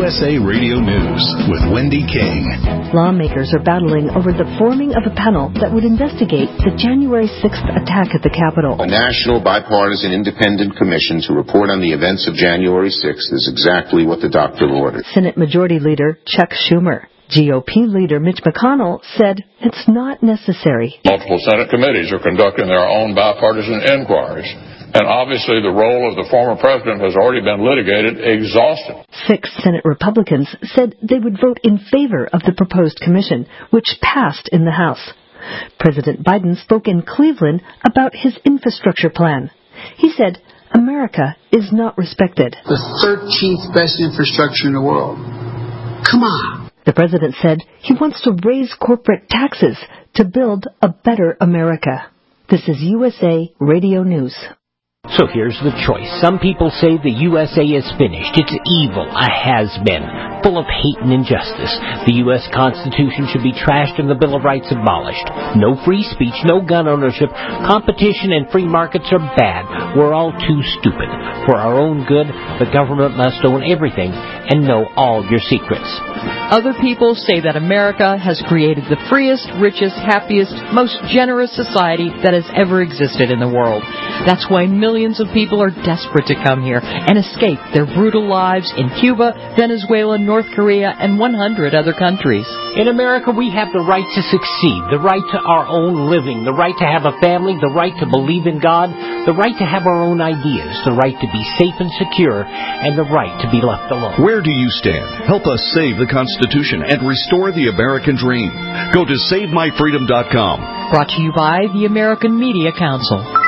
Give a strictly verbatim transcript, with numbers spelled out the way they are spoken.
U S A Radio News with Wendy King. Lawmakers are battling over the forming of a panel that would investigate the January sixth attack at the Capitol. A national, bipartisan, independent commission to report on the events of January sixth is exactly what the doctor ordered. Senate Majority Leader Chuck Schumer. G O P leader Mitch McConnell said it's not necessary. Multiple Senate committees are conducting their own bipartisan inquiries, and obviously the role of the former president has already been litigated exhaustively. Six Senate Republicans said they would vote in favor of the proposed commission, which passed in the House. President Biden spoke in Cleveland about his infrastructure plan. He said America is not respected. The thirteenth best infrastructure in the world. Come on. The president said he wants to raise corporate taxes to build a better America. This is U S A Radio News. So here's the choice. Some people say the U S A is finished. It's evil, a has-been, full of hate and injustice. The U S Constitution should be trashed and the Bill of Rights abolished. No free speech, no gun ownership. Competition and free markets are bad. We're all too stupid. For our own good, the government must own everything and know all your secrets. Other people say that America has created the freest, richest, happiest, most generous society that has ever existed in the world. That's why millions of people are desperate to come here and escape their brutal lives in Cuba, Venezuela, North Korea, and one hundred other countries. In America, we have the right to succeed, the right to our own living, the right to have a family, the right to believe in God, the right to have our own ideas, the right to be safe and secure, and the right to be left alone. Where do you stand? Help us save the Constitution and restore the American dream. Go to save my freedom dot com. Brought to you by the American Media Council.